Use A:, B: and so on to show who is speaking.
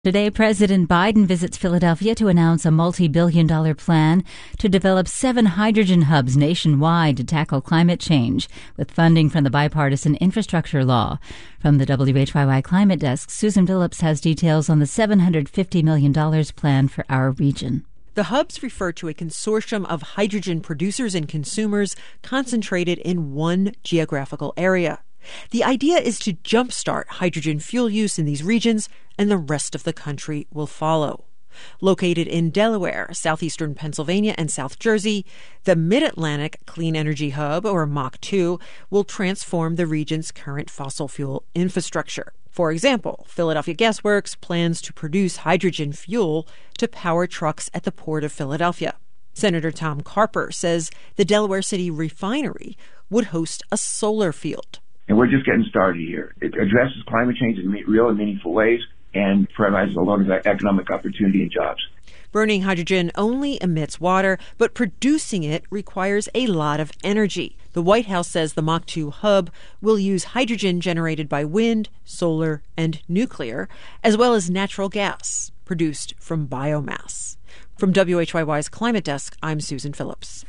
A: Today, President Biden visits Philadelphia to announce a multi-billion-dollar plan to develop 7 hydrogen hubs nationwide to tackle climate change, with funding from the bipartisan infrastructure law. From the WHYY Climate Desk, Susan Phillips has details on the $750 million plan for our region.
B: The hubs refer to a consortium of hydrogen producers and consumers concentrated in one geographical area. The idea is to jumpstart hydrogen fuel use in these regions, and the rest of the country will follow. Located in Delaware, southeastern Pennsylvania, and South Jersey, the Mid-Atlantic Clean Energy Hub, or MACH2, will transform the region's current fossil fuel infrastructure. For example, Philadelphia Gas Works plans to produce hydrogen fuel to power trucks at the Port of Philadelphia. Senator Tom Carper says the Delaware City refinery would host a solar field.
C: And we're just getting started here. It addresses climate change in real and meaningful ways and provides a lot of economic opportunity and jobs.
B: Burning hydrogen only emits water, but producing it requires a lot of energy. The White House says the MACH2 hub will use hydrogen generated by wind, solar, and nuclear, as well as natural gas produced from biomass. From WHYY's Climate Desk, I'm Susan Phillips.